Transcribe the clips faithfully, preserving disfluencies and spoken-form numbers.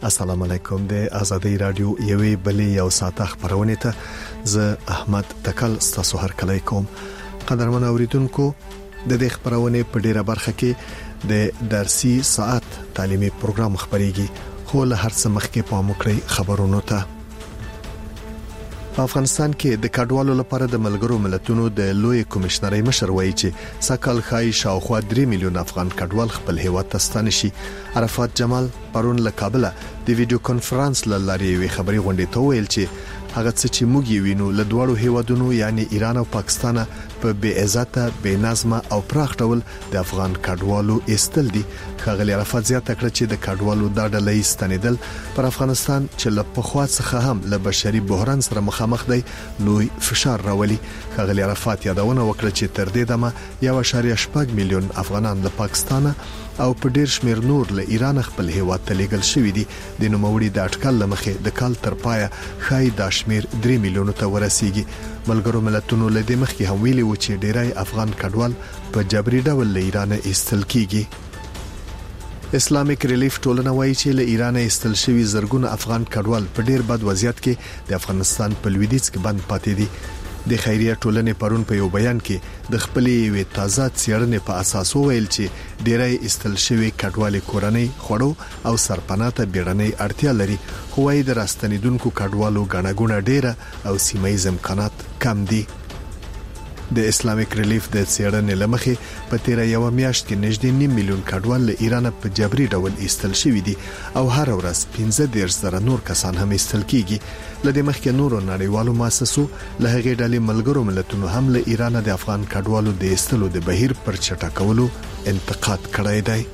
السلام علیکم. د آزادۍ رادیو یوې بلې یو ساعته خبرونه ته زه احمد تکل ستاسو هر کله کوم. قدرمن اوریدونکو، د دې خبرونه په ډیره برخه کې د درسي ساعت تعلیمي پروګرام خبريږي، خو له هر څه مخکې په موکړی خبرونو ته. په افغانستان کې د کډوالو لپاره د ملګرو ملتونو د لوی کمشنري مشر وایي چې سکهال خای شاوخوا درې میلیون افغان کډوال خپل هیواد ته ستانه شي. عرفات جمال پرون له کابل د ویډیو کانفرنس لارې وی خبري غونډې ته ویل چې هغه څه چې موږ وینو له دوړو هیوادونو یعنی ایران او پاکستان په بې عزته، بې نظمه او پراخ ډول د افغان کډوالو استل دي. خغلی عرفات زیاته کړ چې د کډوالو د ډلې ستنیدل پر افغانستان چې له پخوا څخه هم له بشري بحران سره مخامخ دی لوی فشار راولي. خغلی عرفات یادونه وکړه چې تر دې دمه یو اشاریه شپږ میلیون افغانان له پاکستان او په ډیر شمیر نور له ایران خپل هیواد ته لیږل شوی دي. د نوموړي د اټکل لمخې د کال تر پایه خای د شمیر درې میلیون ته ورسیږي. ملګرو ملتونو له دې مخکې هم ویلي و چې ډیرای افغان کډوال په جبري ډول له ایران ایستل کیږي. اسلامیک ریلیف ټولنه وایي چې له ایران ایستل شوی زرګونه افغان کډوال په ډیر بد وضعیت کې د افغانستان په لویدیځ کې بند پاتې دي. د خیریه ټولنې پرون په یو بیان کې د خپلې وی تازه څېړنې په اساس ویل چې ډیرای استل شوی کډوالي کورنۍ خړو او سرپناته بیړنۍ اړتیا لري، خو وايي د راستنیدونکو کډوالو غناګونه ډیره او سیمایي امکانات کم دي. د اسلامیک ریلیف د څېړنې لمخې په تیر یو میاشت کې نږدې نیم میلیون کډوال له ایران په جبري ډول ایستل شوی دي او هر ورځ پنځه دېرش زره نور کسان هم ایستل کیږي. لدې مخکې نورو نړیوالو مؤسسو له هغې ډلې ملګرو ملتونو هم له ایران د افغان کډوالو د ایستلو د بهیر پر چټکولو انتقاد کړی دی.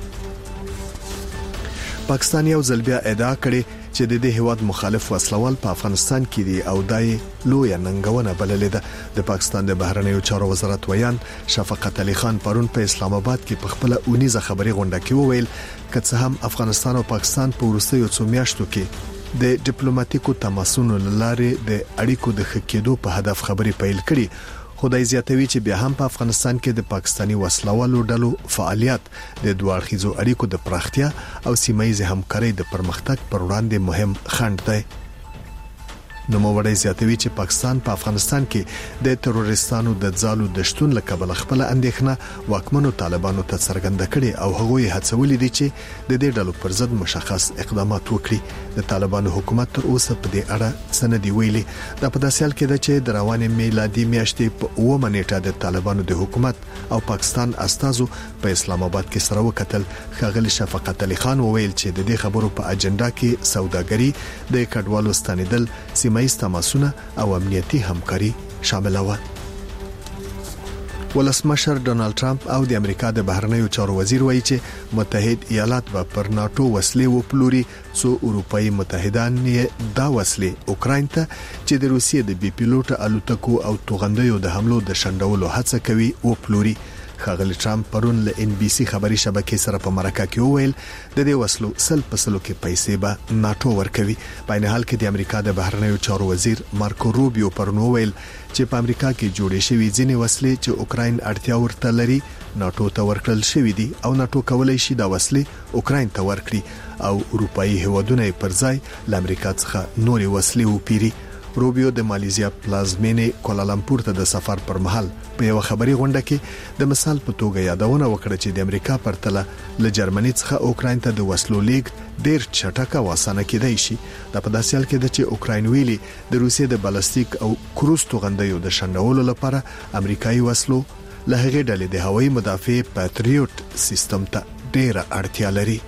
پاکستان یو ځل بیا ادعا کړې چې د دې هواد مخالف وسلوال په افغانستان کې دي او دای لوی ننګونه بللې ده. د پاکستان د بهرنیو چارو وزارت ویان شفقت علي خان پرون په اسلام آباد کې په خپل اونیزه خبري غونډه کې وویل که څه هم افغانستان او پاکستان په وروستیو څو میاشتو کې د ډیپلوماټیکو تماسونو لارې د اړیکو د ښه کېدو په هدف خبري پیل کړي، خدای زیاتوي چې بیا هم په افغانستان کې د پاکستاني وسلوالو ډلو فعالیت د دوه اړخیزو اړیکو د پراختیا او سیمایي همکارۍ د پرمختګ پر وړاندې مهم خنډ دی. نو موړی زیاتوي چې پاکستان په افغانستان کې د تروریستانو د ځالو د شتون له کبله خپل اندېښنه واکمنو طالبانو ته څرګنده کړي او هغوی هڅولې دي چې د دې ډلو پر ضد مشخص اقدامات وکړي. د طالبانو حکومت تر اوسه په دې اړه څه نه دی ویلي. دا په داسې حال کې ده چې د روانې میلادي میاشتې په اوومه نیټه د طالبانو د حکومت او پاکستان استازو په اسلام آباد کې سره وکتل. ښاغلي شفقت علي خان وویل چې د دې خبرو په اجنډا کې سوداګري، د کډوالو ستنیدل، سیمایي تماسونه او امنیتي همکاري شامل و. ولسمشر ډونالد ټرمپ او د امریکا د بهرنیو چارو وزیر وایي چې متحد ایالات به پر ناتو وسلې وپلوري څو اروپאי متحدان یې دا وسلې اوکراین ته چې د روسیې د بي پيلوټ الوتکو او توغندیو د حملو د شندولو هڅه کوي وپلوري. خغلی ټرمپ پرون له ان بي سي خبري شبکې سره په مرکه کې وویل د دې وسلو سل پسلو کې پیسې به ناتو ورکوي. په نه حال کې د امریکا د بهرنیو چارو وزیر مارکو روبیو پرون وویل چې په امریکا کې جوړې شوې ځینې وسلې چې اوکراین اړتیا ورته لري ناتو ته ورکړل شوې دي او ناتو کولای شي دا وسلې اوکراین ته ورکړي او اروپאי هیوادونه پر ځای له امریکا څخه نورې وسلې وپیري. روبیو د مالیزیا پلازمینې کوالالمپور ته د سفر پر مهال په یو خبري غونډه کې د مثال په توګه یادونه وکړه چې د امریکا پرتله له جرمني څخه اوکراین ته د وسلو لیږد ډیر چټک او اسانه کېدای شي. دا په داسې حال کې ده چې اوکراین ویلي د روسیې د بالستیک او کروز توغندیو د شندولو لپاره امریکایي وسلو له هغې ډلې د هوایي مدافع پاتریوټ سیستم ته ډیره اړتیا لري.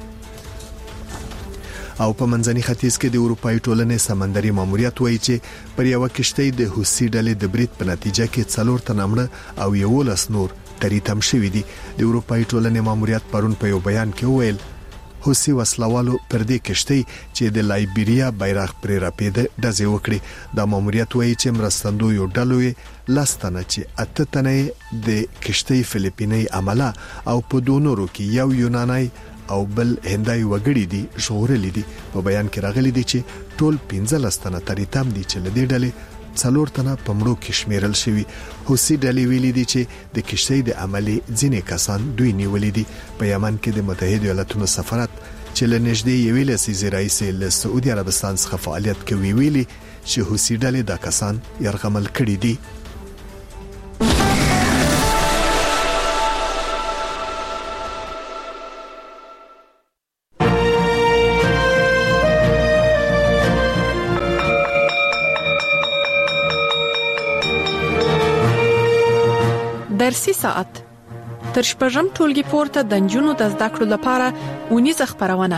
او په منځني ختیځ کې د اروپאי ټولنې سمندري ماموریت وایي چې پر یو کشتۍ د حوثي ډلې د برید په نتیجه کې څلور تن مړه او یو لس نور تریتم شوي دي. د اروپאי ټولنې ماموریت پرون په یو بیان کې وویل حوثي وسلوالو پر دې کشتۍ چې د لایبیریا بیرغ پرې راپیده دځې وکړي. دا ماموریت وایي چې مرستندوی ډلې لستنه چې اته تنه د کشتۍ فلیپینی عمله او په دونورو کې یو یوناني او بل هندای وګړي دي شغورلې دي. په بیان کې راغلي دي چې ټول پنځه لستنه تریتم دي چې لدې ډلې څلور تنه په مړو کې شمیرل شوی. حوثي ډلې ویلي دي چې د کشتۍ د عملي ځینې کسان دوی نیولې دي. په یمن کې د متحده ایالاتونو سفارت چې له نږدې یوې لسیزې راهیسې له سعودي عربستان څخه فعالیت کوي ویلي چې حوثي ډلې دا کسان یرغمل کړي دي. درسي ساعت تر شپږم ټولګي پورته د نجونو د زده کړو لپاره ونیزه خبرونه.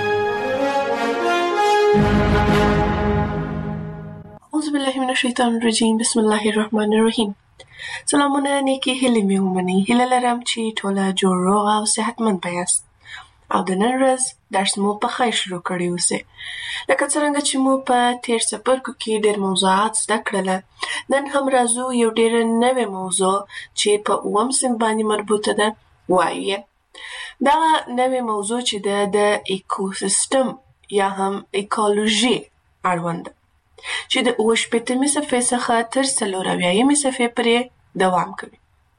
اعوذ بالله من الشیطان الرجیم. بسم الله الرحمن الرحیم. سلامونه نیکی هیله مې ومنئ. هیله لرم چې ټوله جوړ روغ او صحتمند یاست او د نن ورځ درس مو په خیر شروع کړی اوسئ. لکه څنګه چې مو په تیر څپرکو کې ډېر موضوعات زده کړل، نن هم راځو یو ډېر نوې موضوع چې په اووم صنف باندې مربوطه ده وایي. دا نوې موضوع چې ده د ایکوسیستم یا هم ایکولوژي اړوند ده چې د اوه شپېتمې صفحې څخه تر څلور اویایمې صفحې پورې دوام کوي.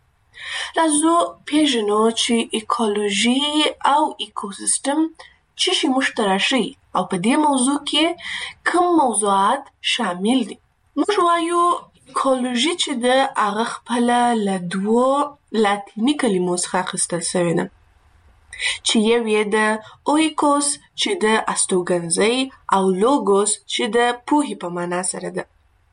راځو پیژنو چې ایکولوژي او ایکوسیستم څه شی مشترک شي او په دې موضوع کې کوم موضوعات شامل دي. موږ وایو ایکولوژي چې د هغه خپل له دوو لاتیني کلمو څخه اخیستل شوې ده چې یو یې د اویکوس چې د استوګنځي او لوګوس چې د پوهې په معنا سره ده.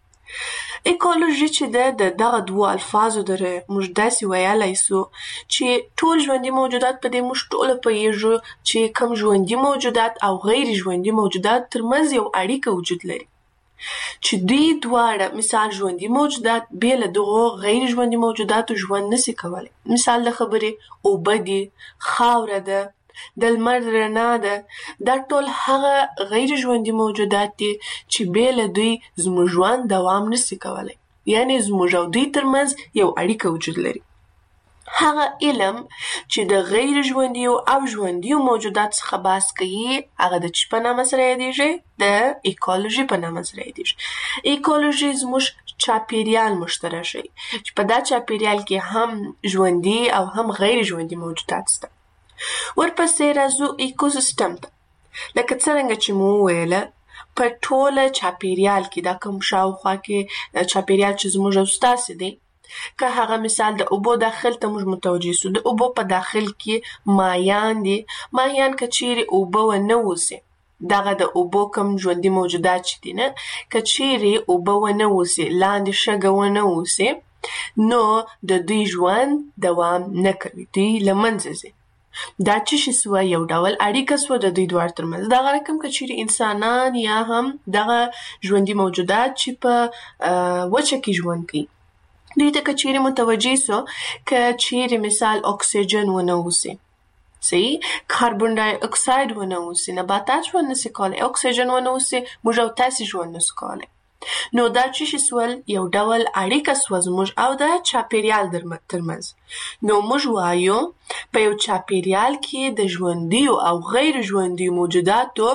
ایکولوژي چې ده د دغه دوو الفاظو دره موږ داسې ویلی سو چې ټول ژوندي موجودات په دې موږ ټوله پوهیږو چې کوم ژوندي موجودات او غیر ژوندي موجودات ترمنځ یو اړیکه وجود لري چې دوی دواړه مثال ژوندي موجودات بې له دغو غیر ژوندي موجوداتو ژوند نشي کولی. مثال د خبرې اوبه دي، خاوره ده، د لمر رڼا ده، دا ټول هغه غیر ژوندي موجودات دي چې بې له دوی زموږ ژوند دوام نشي کولی، یعنی زموږ او دوی ترمنځ یو اړیکه وجود لري. هغه علم چې د غیر ژوندیو او ژوندیو موجودات څخه بحث کوي هغه د چی په نامه سره یادیږي؟ د ایکولوژي په نامه سره یادیږي. ایکولوژي زموږ چاپیریال مشترک شي چې په دا چاپیریال کې هم ژوندي او هم غیر ژوندي موجودات شته. ورپسې راځو ایکوسیستم ته. لکه څنګه چې مو وویله په ټوله چاپیریال کې دا کوم شاوخوا کې چاپیریال چې زموږ او ستاسې دی، که هغه مثال د اوبو داخل ته موږ متوجه سو، د اوبو په داخل کې ماهیان دي. ماهیان که چیرې اوبه ونه اوسي، دغه د اوبو کوم ژوندي موجودات چې دي نه، که چیرې اوبه ونه اوسي، لاندې شګه ونه اوسي، نو د دوی ژوند دوام نه کوي، دوی له منځه ځي. دا چې شي سوه یو ډول اړیکه سوه د دوی دواړو ترمنځ. دغه رقم که چیرې انسانان یا هم دغه ژوندي موجودات چې په وچه کې ژوند کوي، دوی ته که چیرې متوجه سو که چیرې مثال اکسیجن ونه اوسي، صحیح، کاربن ډای اکساید ونه اوسي، نباتات ژوند نشي کولی، اکسیجن ونه اوسي، موږ او تاسې ژوند نشو کولی. نو دا چې شي سول یو ډول اړیکه سوه زموږ او د چاپیریال ترمنځ. نو موږ وایو په یو چاپیریال کې د ژوندیو او غیر ژوندیو موجوداتو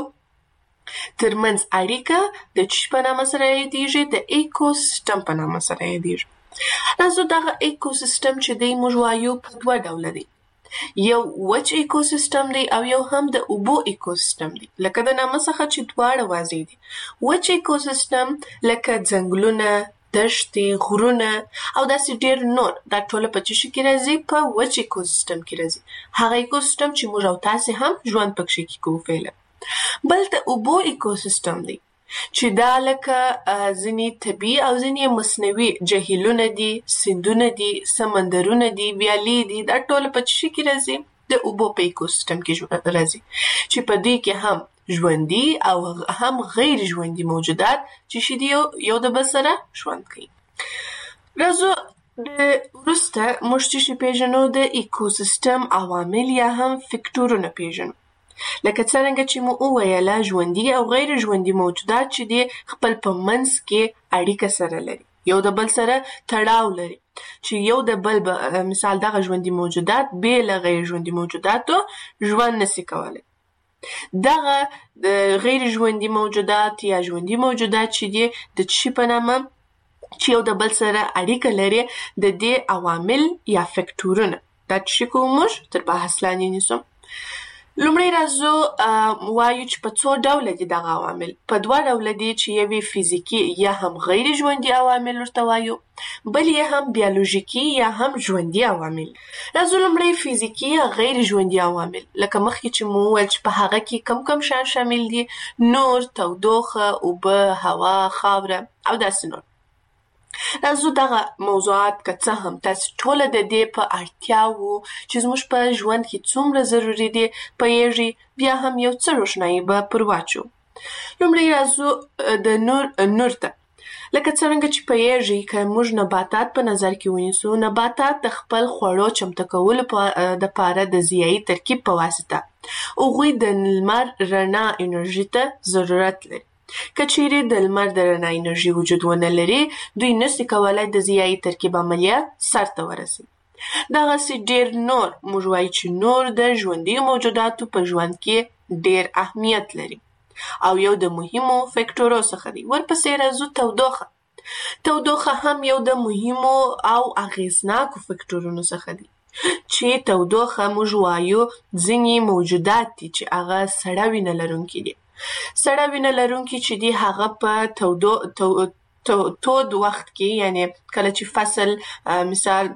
ترمنځ اړیکه د چی په نامه سره یادیږي؟ د ایکوسیستم په نامه سره یادیږي. راځو دغه ایکوسیستم چې دی موږ وایو په دوه ډوله دی، یو وچ ایکوسیستم دی او یو هم د اوبو ایکوسیستم دی. لکه د نامه څخه چې دواړه واضح دي. وچ ایکوسیستم لکه ځنګلونه، دښتې، غرونه او داسې ډېر نور، دا ټوله په څه شي کې راځي؟ په وچ ایکوسیستم کې راځي. هغه ایکوسیستم چې موږ او تاسې هم ژوند پکښې کې کوو فعلا. بل د اوبو ایکوسیستم دی چې دا لکه ځینې طبیعي او ځینې مصنوعي جهیلونه دي، سیندونه دي، سمندرونه دي، ویالې دي، دا ټول په څه کې راځي؟ د اوبو په ایکوسیستم کې راځي چې په دې کې هم ژوندي او هم غیر ژوندي موجودات چې شي دي یو د بل سره ژوند کوي. راځو د وروسته موږ چې پیژنو د ایکوسیستم عوامل یا هم فکټورونه پیژنو. لکه څنګه چې مو وویله ژوندي او غیر ژوندي موجودات چې دي خپل په منځ کې اړیکه سره لري، یو د بل سره تړاو لري، چې یو د بل مثال دغه ژوندي موجودات بې له غیر ژوندي موجوداتو ژوند نشي کولی. دغه غیر ژوندي موجودات یا ژوندي موجودات چې دي د څه په نامه چې یو د بل سره اړیکه لري د دې عوامل یا فکټورونه، دا چې کوم موږ تر بحث لاندې نیسو. لومړی راځو وایو چې په څو ډوله دي دغه عوامل. په دوه ډوله دي چې یوې فزیکي یا هم غیر ژوندي عوامل ورته وایو، بل یې هم بیولوژیکي یا هم ژوندي عوامل. راځو لومړی فزیکي یا غیر ژوندي عوامل، لکه مخکې چې مو وویل چې په هغه کې کم کم شیان شامل دي: نور، تودوخه، اوبه، هوا، خاوره او داسې نور. راځو دغه موضوعات که څه هم تاسو ټوله د دې په اړتیاوو چې زموږ په ژوند کې څومره ضروري دي پوهیږئ، بیا هم یو څه روښنایي به پر واچو. لومړی راځو د نور نور ته. لکه څرنګه چې پوهیږئ که موږ نباتات په نظر کې ونیسو، نباتات د خپل خوړو چمتو کولو دپاره د ضیایي ترکیب په واسطه هغوی د لمر رڼا انرژي ته ضرورت لري. که چیرې د لمر د رڼا انرژي وجود ونه لري، دوی نشي کولای د ضیایي ترکیب عملیه سرته ورسوي. دغسې ډېر نور، موږ وایو چې نور د ژوندي موجوداتو په ژوند کې ډېر اهمیت لري او یو د مهمو فکټورو څخه دی. ورپسې راځو تودوخه. تودوخه هم یو د مهمو او اغیزناکو فکټورونو څخه دی چې تودوخه موږ وایو ځینې موجودات دي چې هغه سړه وینه لرونکي دي. سړه وینه لرونکي چې دي هغه په تودو تو تو تود وخت کې، یعنی کله چې فصل مثال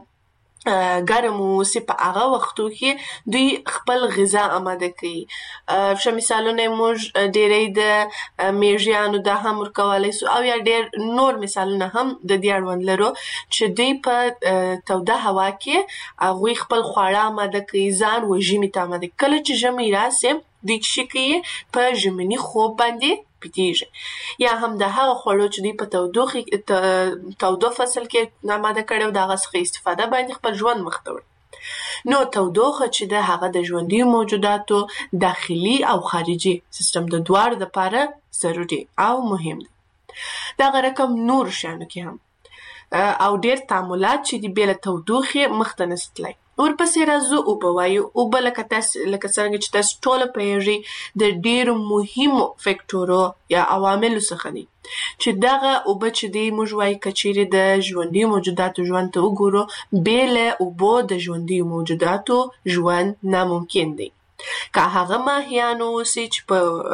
ګرم واوسي په هغه وختو کې دوی خپل غذا آماده کوي. ښه مثالونه موږ ډېری د میږیانو دا هم ورکولی سو او یا ډېر نور مثالونه هم د دې اړوند لرو چې دوی په توده هوا کې هغوی خپل خواړه آماده کوي، ځان و ژمي ته آماده کوي. کله چې ژمی راسي دوی څه کوي؟ په ژمني خوب باندې پټیږي، یا هم د هغه خوړو چې دوی په تودوخې تودو فصل کې آماده کړي وو د هغه څخه استفاده باندې خپل ژوند مخته وړي. نو تودوخه چې د هغه د ژوندي موجوداتو داخلي او خارجي سیستم د دواړو دپاره ضروري او مهم دی. دغه رقم نور شیانو کې هم او ډېر تعاملات چې دي بې له تودوخې مخته نشي تللی. ورپسې راځو اوبه وایو. اوبه لکه تاسو لکه څرنګه چې تاسو ټوله پوهیږئ د ډېرو مهمو فکټورو یا عواملو څخه دي چې دغه اوبه چې دي موږ وایو که چیرې د ژوندي موجوداتو ژوند ته وګورو، بې له اوبو د ژوندي موجوداتو ژوند ناممکن دی. که هغه ماهیان اوسي چې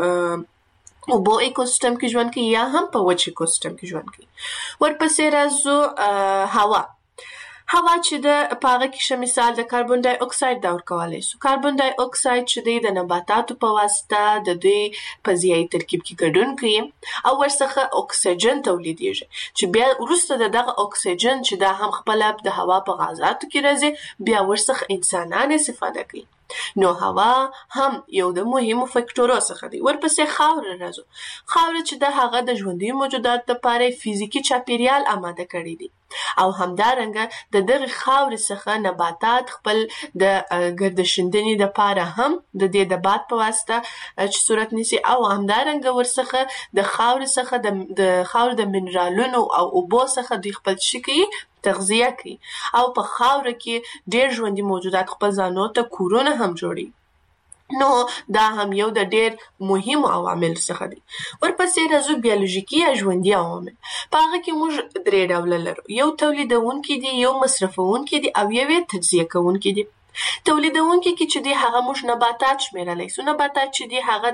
په اوبو ایکوسیستم کې ژوند کوي یا هم په وچ ایکوسیستم کې ژوند کوي. ورپسې راځو هوا. هوا چې د په هغه کې ښه مثال د کاربن ډای اکساید دا ورکولی سو. کاربن ډای اکساید چې دی د نباتاتو په واسطه د دوی په ضیایي ترکیب کې ګډون کوي او ورڅخه اکسیجن تولیدیږي چې بیا وروسته د دغه اکسیجن چې دا هم خپله د هوا په غازاتو کې راځي، بیا ورڅخه انسانان استفاده کوي. نو هوا هم یو د مهمو فکټورو څخه دی. ورپسې خاوره راځو. خاوره چې د هغه د ژوندي موجوداتو لپاره فزیکي چاپیریال آماده کړی دی او همدارنګه د دغه خاورې څخه نباتات خپل د ګردشیندنې دپاره هم د دې د باد په واسطه چې صورت نیسي او همدارنګه ورڅخه د خاورې څخه د خاورې د منرالونو او اوبو څخه دوی خپل څه کوي؟ تغذیه کوي او په خاوره کې ډېر ژوندي موجودات خپل ځانو ته کورونه هم جوړوي. نو دا هم یو د ډېر مهمو عواملو څخه دی. ورپسې راځو بیولوژیکي یا ژوندي عوامل. په هغه کې موږ درې ډوله لرو: یو تولیدونکي دي، یو مصرفونکي دي او یو یې تجزیه کوونکي دي. تولیدونکي کې چې دی هغه موږ نباتات شمیرلی سو. نباتات چې دی هغه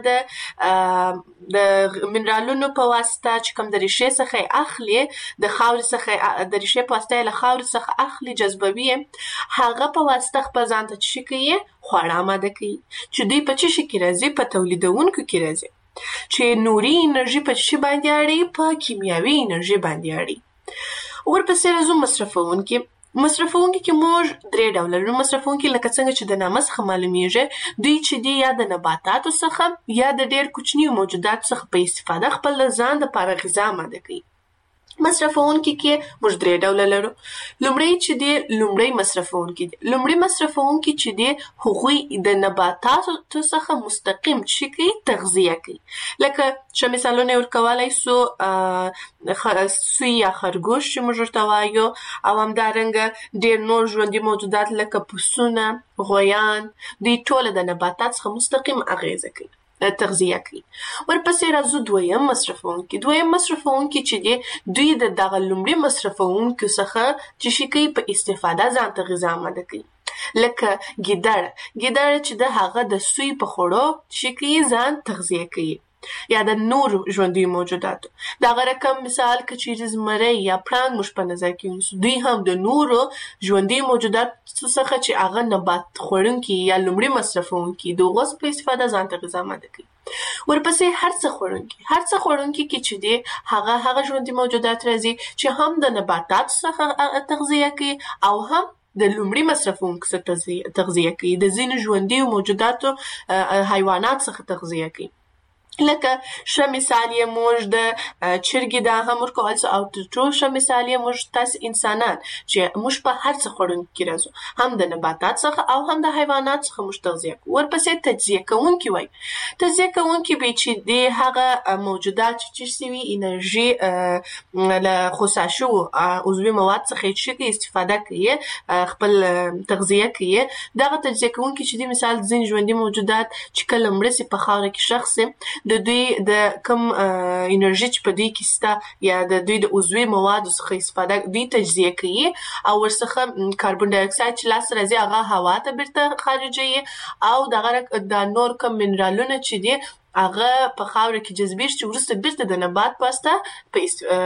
د د منرالونو په واسطه چې کوم د ریښې څخه یې اخلي، د خاورې څخه د ریښې په واسطه یې له خاورې څخه اخلي، جذبوي یې، هغه په واسطه خپل ځان ته څه کوي؟ خواړه آماده کوي چې دوی په څه شي کې راځي؟ په تولیدونکو کې راځي چې نوري انرژي په څه باندې اړي؟ په کیمیاوي انرژي باندې اړي. ورپسې راځو مصرفونکي. مصرفونکي کې موږ درې ډوله لرو. مصرفونکي لکه څنګه چې د نامه څخه معلومیږي، دوی چې دي یا د نباتاتو څخه یا د ډېر کوچنیو موجوداتو څخه په استفاده خپل ځان دپاره غذا آماده کوي. مصرفونکي کې موږ درې ډوله لرو. لومړی چې دی لومړی مصرفونکي دي. لومړی مصرفونکي چې دی هغوی د نباتاتو څخه مستقیم څه کوي؟ تغذیه کوي. لکه ښه مثالونه یې ورکولی سو سوی یا خرګوش چې موږ ورته وایو او همدارنګه ډېر نور ژوندي موجودات لکه پسونه، غویان، دوی ټوله د نباتات څخه مستقیم اغیزه کوي، تغذیه کوي. ورپسې راځو دویم مصرفونکي. دویم مصرفونکي چې دی دوی د دغه لومړي مصرفونکو څخه چې شي کوي؟ په استفاده ځان ته غذا آماده کوي. لکه ګیدړ ګیدړ چې د هغه د سوی په خوړو شي ځان تغذیه کوي یا د نور ژوندي موجوداتو دا رقم مثال کچې زمری یا پړانګ مش په نظر کې ونیسو دوی هم د نورو ژوندي موجودات څخه چې هغه نبات خوړونکي یا لومړي مصرفونکي د غوښ په استفاده ځان ته غذا ماده کوي ورپسې هر څه خوړونکي هر څه خوړونکي کې چې دی هغه هغه ژوندي موجودات راځي چې هم د نباتات څخه تغذیه کوي او هم د لومړي مصرفونکو څخه تغذیه کوي د ځینو ژوندي موجوداتو حیوانات څخه تغذیه کوي لکه ښه مثال یې موږ د چرګې دا هم ورکول سو او تر ټولو ښه مثال یې موږ تاسو انسانان چې موږ په هر څه خوړونکي راځو هم د نباتات څخه او هم د حیوانات څخه موږ تغذیه کوو ورپسې تجزیه کوونکي وایي تجزیه کوونکي به چې د هغه موجودات چې سوي انرژي له خصا شو عضوي مواد څخه چې استفاده کوي خپل تغذیه کوي دغه تجزیه کوونکي چې د مثال ځین ژوندي موجودات چې کله مړه په خاوره کې شخص د دوی د کم انرژي چې په دوی کې ستا یا د دوی د عضوي موادو څخه استفاده دوی تجزیه کوي او ورڅخه کاربن ډای اکساید چې لاس راځي هغه هوا ته بیرته خارجوي او دغه د نور کم منرالونه چې دي هغه په خاوره کې جذبېږي چې وروسته بیرته د نبات پاسته په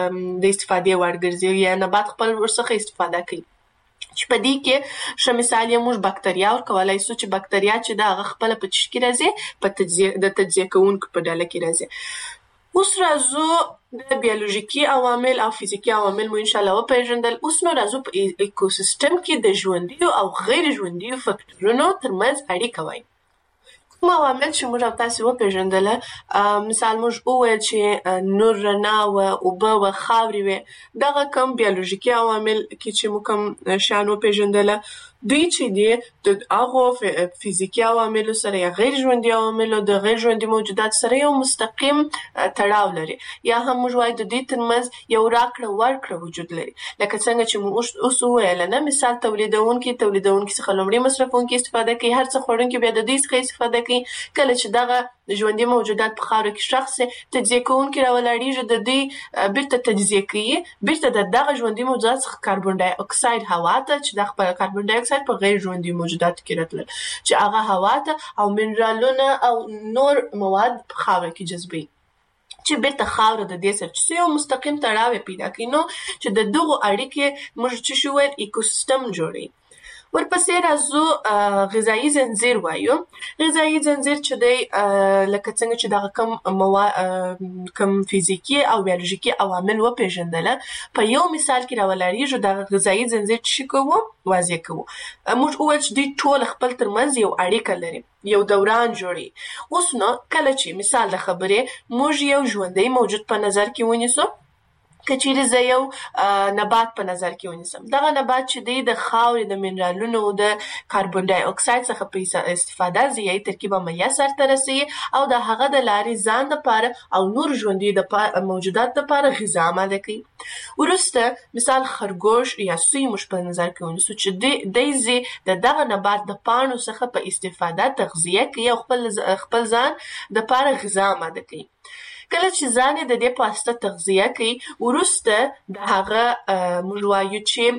د استفادې وړ ګرځي یا نبات خپل ورڅخه استفاده کوي چې په دې کې ښه مثال یې موږ بکتریا ورکولای شو چې بکتریا چې دا هغه خپل په چشکي راځي په تجزیه د تجزیه کوونکو په ډله کې راځي اوس راځو د بیولوژیکي عوامل او فزیکي عوامل مو ان شاء الله وپېژندل اوس نو راځو په ایکوسیستم کې د ژوندیو او غیر ژوندیو فکټورونو ترمنځ اړیکه وایي کوم عوامل چې موږ تاسو وپېژندل مثال موږ وویل چې نور رڼا او اوبه او خاورې وي دغه کوم بیولوژیکي عوامل کې چې موږ کوم شان وپېژندل دوی چې دي د هغه فزیکي عواملو سره یا غیر ژوندي عواملو د غیر ژوندي موجودات سره یو مستقیم تړاو لري یا هم موږ وایو د دې ترمنځ یو راکړه ورکړه وجود لري لکه څنګه چې موږ اوس وویل نه مثال تولیدونکي تولیدونکي څخه لومړی مصرفونکي استفاده کوي هر څه خوړونکي بیا د دې څخه استفاده کوي کله چې دغه ژوندي موجودات په خاوره کې شخص تجزیه کوونکي راولاړیږي د دې بیرته تجزیه کوي بیرته د دغه ژوندي موجودات څخه کاربن ډای اکساید هوا ته چې د خپل کاربن ډای اکساید په غیر ژوندي موجوداتو کې راتلل چې هغه هوا ته او منرالونه او نور مواد په خاوره کې جذبوي چې بیرته خاوره د دې سره چې یو مستقیم تړاو پیدا کوي نو چې د دغو اړیکې موږ چې شو ایکوسیستم جوړي ورپسې راځو غذایی زنجیر وایو غذایی زنجیر چې دی لکه څنګه چې دغه کم مواد کم فزیکي او بیولوژیکي عوامل وپېژندل په یو مثال کې راولاړیږي دغه غذایی زنجیر چې کوو واضح کوو موږ وویل چې دوی ټول خپل ترمنځ یو اړیکه لري یو دوران جوړي اوس نو کله چې مثال د خبرې موږ یو ژوندی موجود په نظر کې ونیسو کچېرې زه یو نبات په نظر کې ونیسم دغه نبات چې دی د خاورې د منرالونو او د کاربن ډای اکساید څخه په استفاده ځایي ترکیب عملیه سرته رسوي او د هغه د لارې ځان دپاره او نور ژوندي موجودات دپاره غذا آماده کوي وروسته مثال خرګوش یا سوی موږ په نظر کې ونیسو چې دی زی د دغه نبات د پاڼو څخه په استفاده تغذیه کوي او خپل خپل ځان دپاره غذا آماده کوي کله چې ځان د دې په واسطه تغذیه کوي وروسته د هغه موږ وایو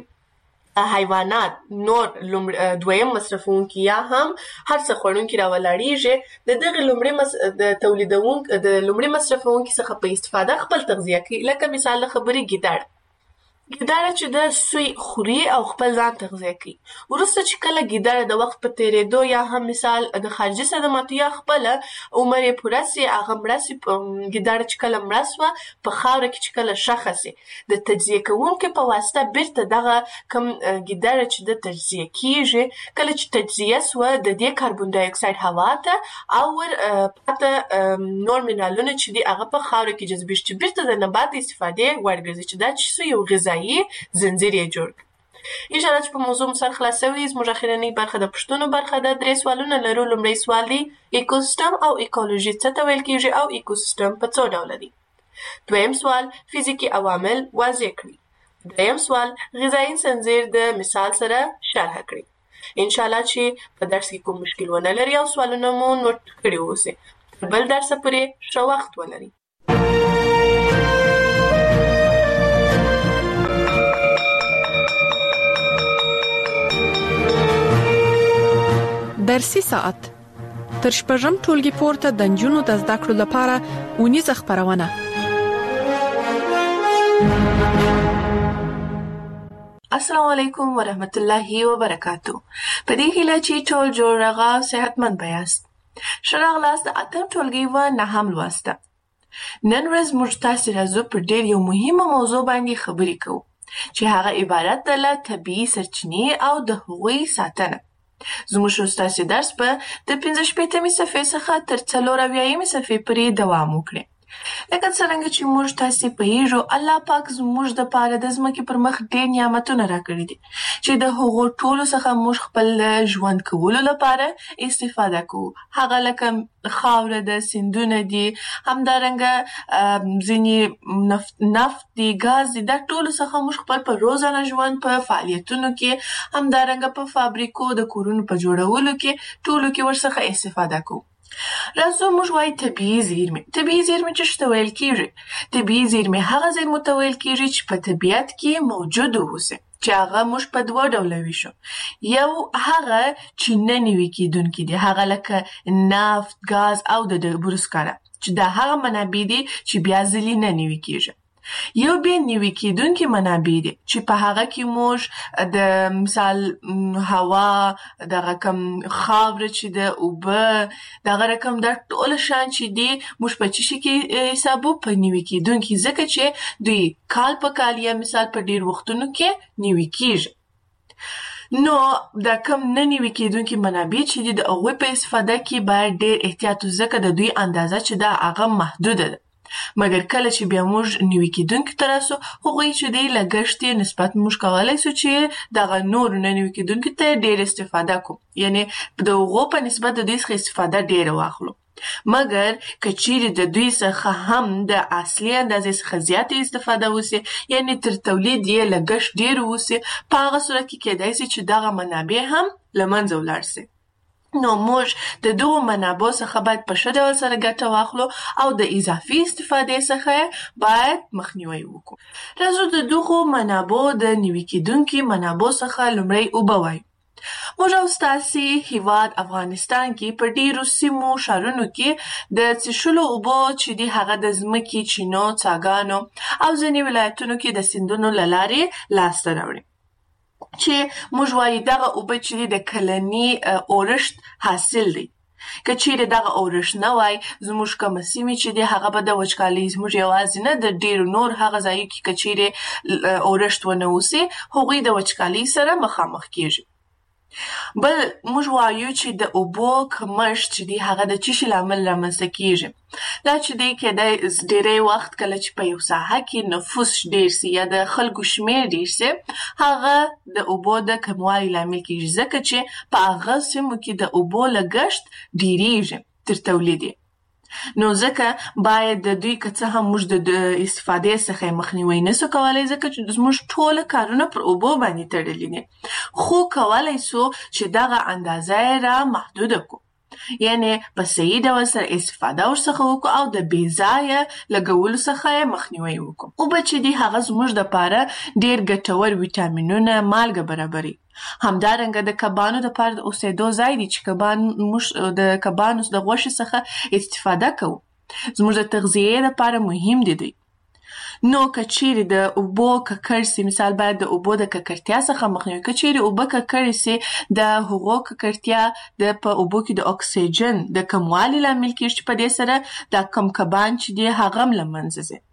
چې حیوانات نور دویم مصرفونکي یا هم هر څه خوړونکي راولاړیږي د دغه لومړي د تولیدونکو د لومړي مصرفونکي څخه په استفاده خپل تغذیه کوي لکه مثال خبرې ګیدړ ګیدړه چې د سوی خوري او خپل ځان تغذیه کوي وروسته چې کله ګیدړه د وخت په تېرېدو یا هم مثال د خارجي صدماتو یا خپله عمر یې پوره سي هغه مړه سي ګیدړه چې کله مړه سوه په خاوره کې چې کله ښخه سي د تجزیه کوونکي په واسطه بیرته دغه کوم ګیدړه چې د تجزیه کیږي کله چې تجزیه سوه د دې کاربن ډای اکساید هوا ته او ور پاته نور منرالونه چې دي هغه په خاوره کې جذبېږي چې بیرته د نبات استفادې وړ ګرځي چې دا چې یو غذا زنجیر یې جوړ ان شاء الله چې په موضوع سره خلاصوي زموږ اخرنۍ برخه د پښتنو برخه د درې سوالونه لرو لومړی سوال دی ایکوسیستم او ایکولوژي څه ته ویل کیږي او ایکوسیستم په څو ډوله دي دویم سوال فزیکي عوامل واضح کړئ دریم سوال غذایی زنجیر د مثال سره شرح کړئ ان شاء الله چې په درس کې کوم مشکل ونه لري او سوالونه مو نوٹ کړي اوسئ بل درس پورې ښه وخت ولرئ درسي ساعت تر شپږم ټولګي پورته د نجونو د زده کړو لپاره ونیزه خبرونه. السلام علیکم ورحمت الله وبرکاتو. په دې هیله چې ټول جوړ راغا صحتمند بیاست. شراغلاست د اتم ټولګي و نه هم لوسته. نن ورځ موږ تاسو راځو پر ډېر یو مهمه موضوع باندې خبرې کوو چې هغه عبارت ده له طبیعي سرچینې او د هغوی ساتنه. زموږ استاد درس په د پنځه شپېتمې صفحې څخه تر څلور اویایمې صفحې پورې دوام وکړي. لکه څنګه چې موږ تاسو په هیرو الله پاک زموږ د پاره د ځمکې پر مخ ډېر نعمتونه راکړي دي چې د هغو ټولو څخه موږ خپل ژوند کولو لپاره استفاده کوو. هغه لکه خاوره د سیندونه دي، همدارنګه ځینې نفت نفت دي، ګاز دي، دا ټولو څخه موږ خپل په روزانه ژوند په فعالیتونو کې، همدارنګه په فابریکو د کورونو په جوړولو کې ټولو کې ورڅخه استفاده کوو. راځو موږ وایو طبیعي زیرمې. طبیعي زیرمې چې ته ویل کېږي، طبیعي زیرمې هغه زیرمو ته ویل کېږي چې په طبیعت کې موجود اوسي، چې هغه موږ په دوه ډوله ویشو. یو هغه چې نه نوي کېدونکي دي، هغه لکه نفت، ګاز او د ډبرو سکاره، چې دا هغه منابع دي چې بیا ځلې نه نوي کېږي. یو بیا نوي کېدونکي منابع دي چې په هغه کې موږ د مثال هوا، دغه کم خاوره چې د اوبه، دغه رقم دا ټول شان چې دي موږ په چی شي کې حسابو په نوي کېدونکي، ځکه چې دوی کال په کال یا مثال په ډیر وختونو کې نوي کېږي. نو دا کم نه نوي کېدونکي منابع چې دي د هغوی په استفاده کې باید ډیر احتیاط، ځکه د دوی اندازه چې دا هغه محدوده ده. مګر کله چې بیا موږ نوي کېدونکي ته راسو، هغوی چې دی لګښت یې نسبت موږ کولی سو چې دغه نورو نه نوي کېدونکي ته ډېر استفاده کوو، یعنې د هغو په نسبت د دوی څخه استفاده ډېره واخلو. مګر که چیرې د دوی څخه هم د اصلي اندازې څخه زیاتې استفاده وسي، یعنې تر تولید یې لګښت ډېر وسي، په هغه صورت کې کېدای سي چې دغه منابع هم له منځه ولاړ سي. نو موږ د دغو منابعو څخه باید په ښه ډول سره ګټه واخلو او د اضافي استفادې څخه باید مخنیوی وکړو. راځو د دغو منابعو د نوي کېدونکي منابعو څخه لومړی اوبه وایو. موږ او ستاسې هیواد افغانستان کې په ډېرو سیمو ښارونو کې د څښلو اوبو چې دي هغه د ځمکې، چینو، څاګانو او ځینې ولایتونو کې د سیندونو له لارې لاسته راوړي، چې موږ وایو دغه اوبه چې د کلني اورښت حاصل دی. که چیرې دغه اورښت نه وای، زموږ کومه سیمې چې دي هغه به د وچکالۍ، زموږ یوازې نه د ډېرو نور هغه ځایو کې که چیرې اورښت ونه اوسي، هغوی د وچکالۍ سره مخامخ کېږي. بل موږ وایو چې د اوبو کمښت چې دی هغه د څه شي لامل رامنځته کېږي. دا چې دی کېدای ډېری وخت کله چې په یو ساحه کې نفوس ډېر سي یا د خلکو شمېر ډېر سي، هغه د اوبو د کموالي لامل کېږي، ځکه چې په هغه سیمو کې د اوبو لګښت ډېرېږي تر تولید. نو ځکه باید د دوی که څه هم موږ د استفادې څخه مخنیوی نسو کولی، ځکه چې زموږ ټوله کارونه پر اوبو باندې تړلي دي، خو کولی سو چې دغه اندازه یې را محدوده کړو، یعنې په صحیح ډول سره استفاده ورڅخه وکړو او د بې ځایه لګولو څخه یې مخنیوی وکړو. اوبه چې دي هغه زموږ دپاره ډېر ګټور ویټامینونه، مالګه برابري. همدارنګه د کبانو دپاره د اوسېدو ځای دی چې کبان موږ د کبانو د غوښې څخه استفاده کوو، زموږ د تغذیې دپاره مهم دي دی. نو که چیرې د اوبو ککړ سي، مثال باید د اوبو د ککړتیا څخه مخنیوی. که چیرې اوبه ککړې سي، د هغو ککړتیا د په اوبو کې د اکسیجن د کموالي لامل کېږي، چې په دې سره دا کم کبان چې دي هغه هم له منځه ځي.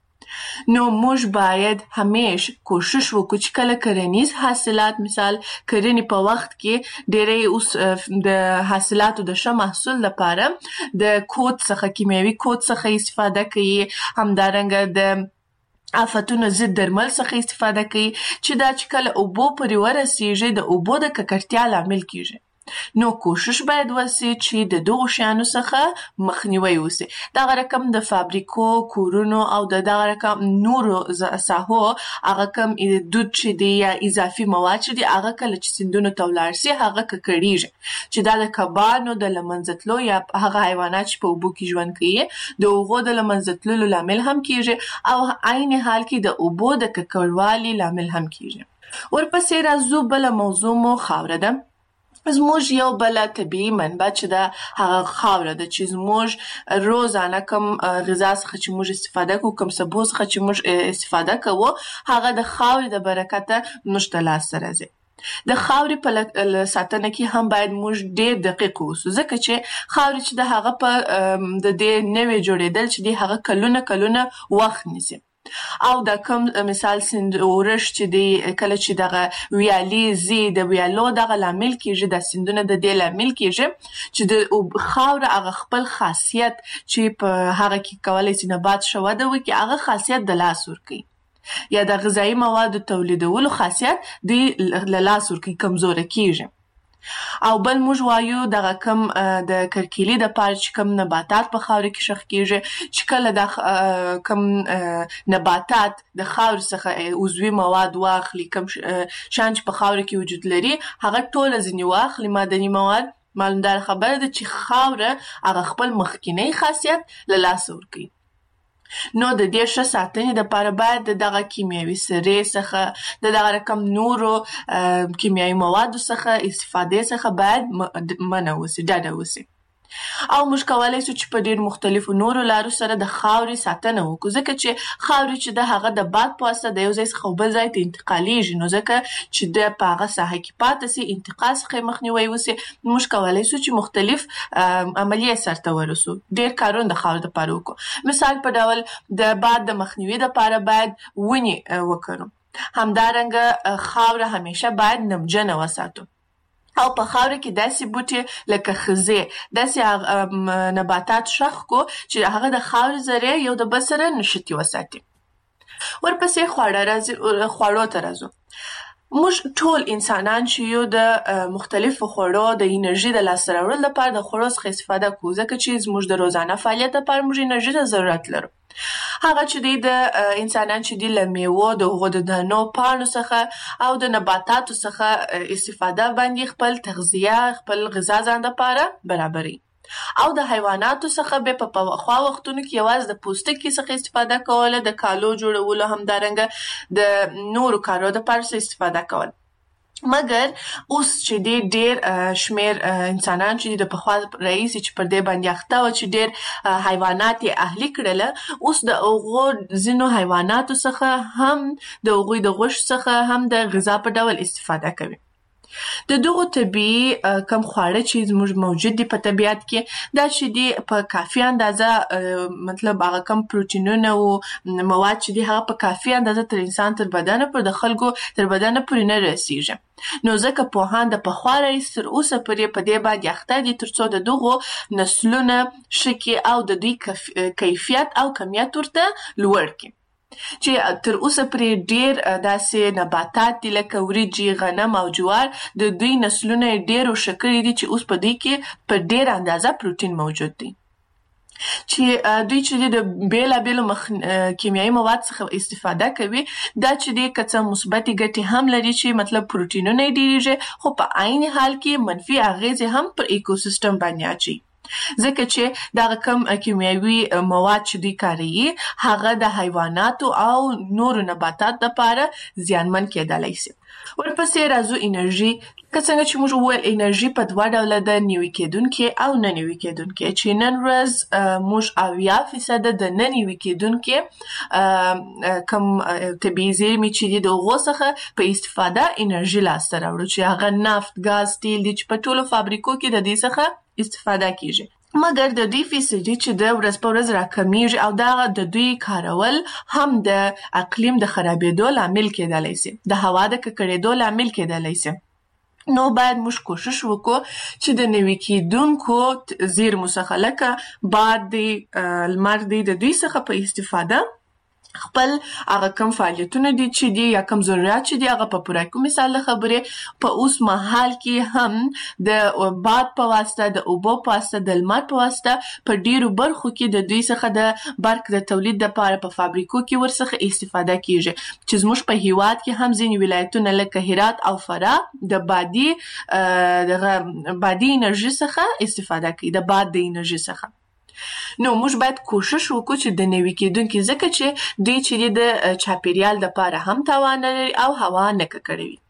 نو موږ باید همیش کوشش وکړو چې کله کرنیز حاصلات، مثال کرنې په وخت کې ډېری اوس د حاصلاتو د ښه محصول لپاره د کود څخه، کیمیاوي کود څخه استفاده کوي، همدارنګه د آفتونو ضد درمل څخه استفاده کوي، چې دا چې کله اوبو پورې ورسیږي د اوبو د ککړتیا لامل کېږي. نو کوشش باید وسي چې د دغو شیانو څخه مخنیوی وسي. دغه رقم د فابریکو، کورونو او د دغه رقم نورو ساحو هغه کم دود چې دی یا اضافي مواد چې دی هغه کله چې سیندونو ته ولاړ سي هغه ککړېږي، چې دا د کبانو د له منځه تلو یا هغه حیوانات چې په اوبو کې ژوند کوي د هغو د له منځه تللو لامل هم کېږي، او عین حال کې د اوبو د ککړوالي لامل هم کېږي. ورپسې راځو بله موضوع مو خاوره ده. زموږ یو بل طبيعي منبع چې دا هغه خاوره ده چې زموږ روزانه کوم غذا څخه چې موږ استفاده کوو، کوم سبو څخه چې موږ استفاده کوو، هغه د خاورې د برکته موږ ته لاسته راځي. د خاورې په ساتنه کې هم باید موږ ډېر دقیق اوسو، ځکه چې خاورې چې د هغه په د دې نوې جوړېدل چې دی هغه کلونه کلونه وخت نیسي. او د کوم مثال سیند اورش چې دی کله چې دغه ویالي زی د ویالو دغه لامل کېږي، د سیندونه د دې لامل کېږي چې د خاوره هغه خپل خاصیت چې په هغه کې کولی شي نبات ښه وده وکړي، هغه خاصیت د لاس ورکوي، یا د غذایي موادو تولیدولو خاصیت دی له لاس ورکوي، کمزوره کېږي. او بل موږ وایو دغه کم د کرکیلي د پاره چې کم نباتات په خاورې کې شخ کېږي، چې کله د کم نباتات د خاورې څخه عضوي مواد واخلي، کم شان چې په خاورې کې وجود لري هغه ټوله ځینې واخلي معدني مواد، معلومدار خبره ده چې خاوره هغه خپل مخکینی خاصیت له لاسه ورکوي. نو د دې ښه ساتنې دپاره باید د دغه کیمیاوي سرې څخه د دغه رقم نورو کیمیاوي موادو څخه استفادې څخه باید منع وسي، ډډه وسي. او موږ کولی شو چې په ډېر مختلفو نورو لارو سره د خاورې ساتنه وکړو، ځکه چې خاورې چې د هغه د باد په واسطه د یو ځای څخه بل ځای ته انتقالیږي، نو ځکه چې د په هغه ساحه کې پاتې سي، انتقال څخه یې مخنیوی وسي، موږ کولی شو چې مختلف عملیې سرته ورسو، ډېر کارونه د خاورې دپاره وکړو. مثال په ډول د باد د مخنیوي دپاره باید ونې وکرو، همدارنګه خاوره همیشه باید نمجنه وساتو. او په خاوره کې داسې بوټي لکه خزې، داسې نباتات شخ کو چې هغه د خاورې ذرې یو د بل سره نښتي وساتي. ورپسې خواړه راځي، خواړو ته راځو. موږ ټول انسانان چې یو د مختلفو خوړو د انرژي د لاسته راوړلو لپاره د خوړو څخه استفاده کوو، ځکه چې زموږ د روزانه فعالیت لپاره موږ انرژي ته ضرورت لرو. هغه چې دی د انسانان چې دی له میوو، د هغو د دانو، پاڼو څخه او د نباتاتو څخه استفاده باندې خپل تغذیه، خپل غذا ځان دپاره برابروي. او د حیواناتو څخه به په پخوا وختونو کې یوازې د پوستکي څخه استفاده کوله، د کالو جوړولو، همدارنګه د نورو کارو دپاره استفاده کول. مګر اوس چې دی ډېر شمېر انسانان چې د پخوا راهیسې چې پر دې باندې اخته وه چې ډېر حیوانات یې اهلي کړله، اوس د هغو ځینو حیواناتو څخه هم د هغوی د غوښې څخه هم د غذا په ډول استفاده کوي. د دغو طبیعي کم خواړه چې زموږ موجود دي په طبیعت کې، دا چې دي په کافي اندازه، مطلب هغه کم پروټینونه او مواد چې دي هغه په کافي اندازه تر انسان تر بدنه پر د خلکو تر بدنه پورې نه رسیږي. نو ځکه پوهان د پخوا راهیسې تر اوسه پورې په دې باندې اخته دي تر څو د دغو نسلونه ښه کړي او د دوی کیفیت او کمیت ورته لوړ کړي. چې تر اوسه پرې ډېر داسې نباتات دي لکه وریجې، غنم او جوار، د دوی نسلونه یې ډېر ښه کړي دي چې اوس په دوی کې په ډېره اندازه پروټین موجود دی. چې دوی چې دی د بېلابېلو مخ کیمیاوي مواد څخه استفاده کوي، دا چې دی که څه مثبتې ګټې هم لري چې مطلب پروټینونه یې ډېرېږي، خو په عین حال کې منفي اغېزې هم پر ایکوسیستم باندې اچوي، ځکه چې دغه کم کیمیاوي مواد چې دوی کاروي هغه د حیواناتو او نورو نباتاتو دپاره زیانمن کېدلی شي. ورپسې راځو انرژي. که څنګه چې موږ وویل انرژي په دوه ډوله ده، نوي کېدونکې او نه نوي کېدونکې، چې نن ورځ موږ اویا فیصده د نه نوي کېدونکې کم طبیعي زیرمې چې دي د هغو څخه په استفاده انرژي لاسته راوړو، چې هغه نفت، ګاز، تیل دي چې په ټولو فابریکو کې د دې څخه استفاده کیږي. مګر د دوی فیصدي چې د ورځ په ورځ راکمیږي او دا د دوی کارول هم د اقلیم د خرابېدو لامل کېدلی شي، د هوا د ککړېدو لامل کېدلی شي. نو باید موږ کوشش وکړو چې د نوي کېدونکو زیرمو څخه لکه باد دی، لمر دی، د دوی څخه په استفاده خپل هغه کم فعالیتونه دي چې دي یا کم ضرورت چې دي هغه په پوره کړو. مثال د خبرې په اوس مهال کې هم د باد په واسطه، د اوبو په واسطه، د لمر په واسطه په ډیرو برخو کې د دوی څخه د برق د تولید لپاره په فابریکو کې ورڅخه استفاده کیږي، چې زموږ په هیواد کې هم ځینې ولایتونه لکه هرات او فراه د بادي دغه بادي انرژي څخه استفاده کوي، د باد د انرژي څخه. نو موږ باید کوشش وکړو چې د نوي کېدونکي، ځکه چې دوی چې د چاپیریال دپاره هم تاوان لري او هوا نه ککړوي.